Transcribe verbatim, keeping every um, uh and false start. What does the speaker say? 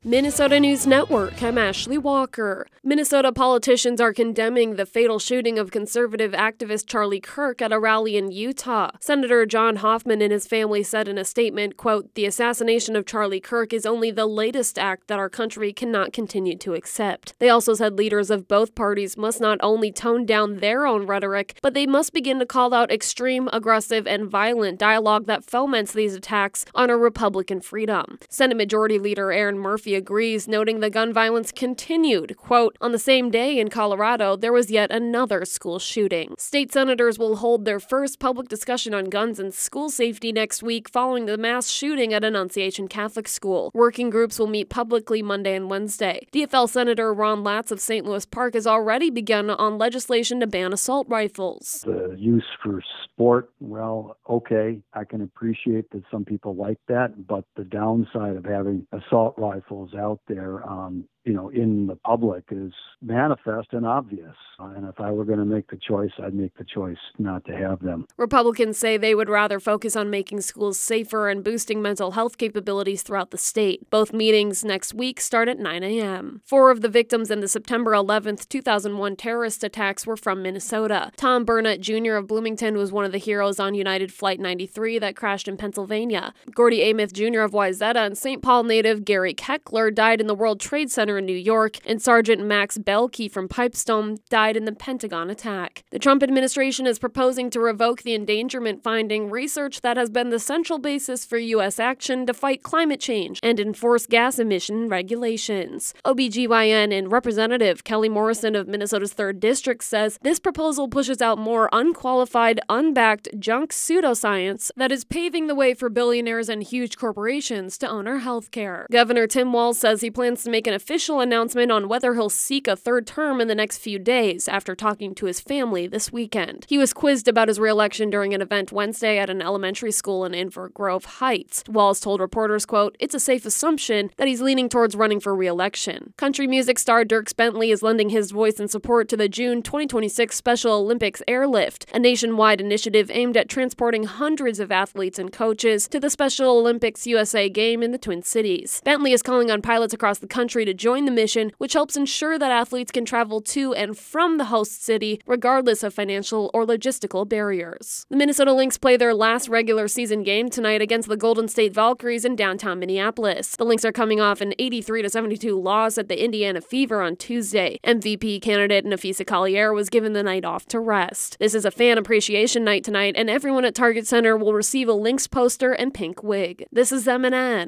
Minnesota News Network, I'm Ashley Walker. Minnesota politicians are condemning the fatal shooting of conservative activist Charlie Kirk at a rally in Utah. Senator John Hoffman and his family said in a statement, quote, "The assassination of Charlie Kirk is only the latest act that our country cannot continue to accept." They also said leaders of both parties must not only tone down their own rhetoric, but they must begin to call out extreme, aggressive, and violent dialogue that foments these attacks on our Republican freedom. Senate Majority Leader Aaron Murphy agrees, noting the gun violence continued. Quote, "On the same day in Colorado, there was yet another school shooting." State senators will hold their first public discussion on guns and school safety next week following the mass shooting at Annunciation Catholic School. Working groups will meet publicly Monday and Wednesday. D F L Senator Ron Latz of Saint Louis Park has already begun on legislation to ban assault rifles. The use for sport, well, okay, I can appreciate that some people like that, but the downside of having assault rifles out there, um, you know, in the public is manifest and obvious. Uh, and if I were going to make the choice, I'd make the choice not to have them. Republicans say they would rather focus on making schools safer and boosting mental health capabilities throughout the state. Both meetings next week start at nine a.m. Four of the victims in the September eleventh, two thousand one terrorist attacks were from Minnesota. Tom Burnett Junior of Bloomington was one of the heroes on United Flight ninety-three that crashed in Pennsylvania. Gordy Amith Junior of Wayzata and Saint Paul native Gary Keckler died in the World Trade Center in New York, and Sergeant Max Belkey from Pipestone died in the Pentagon attack. The Trump administration is proposing to revoke the endangerment finding, research that has been the central basis for U S action to fight climate change and enforce gas emission regulations. O B G Y N and Representative Kelly Morrison of Minnesota's third District says this proposal pushes out more unqualified, unbacked junk pseudoscience that is paving the way for billionaires and huge corporations to own our health care. Governor Tim Walz says he plans to make an official announcement on whether he'll seek a third term in the next few days after talking to his family this weekend. He was quizzed about his re-election during an event Wednesday at an elementary school in Inver Grove Heights. Walz told reporters, quote, "It's a safe assumption that he's leaning towards running for re-election." Country music star Dierks Bentley is lending his voice in support to the June twenty twenty-six Special Olympics Airlift, a nationwide initiative aimed at transporting hundreds of athletes and coaches to the Special Olympics U S A game in the Twin Cities. Bentley is calling on pilots across the country to join the mission, which helps ensure that athletes can travel to and from the host city, regardless of financial or logistical barriers. The Minnesota Lynx play their last regular season game tonight against the Golden State Valkyries in downtown Minneapolis. The Lynx are coming off an eighty-three to seventy-two loss at the Indiana Fever on Tuesday. M V P candidate Nafisa Collier was given the night off to rest. This is a fan appreciation night tonight, and everyone at Target Center will receive a Lynx poster and pink wig. This is M N N.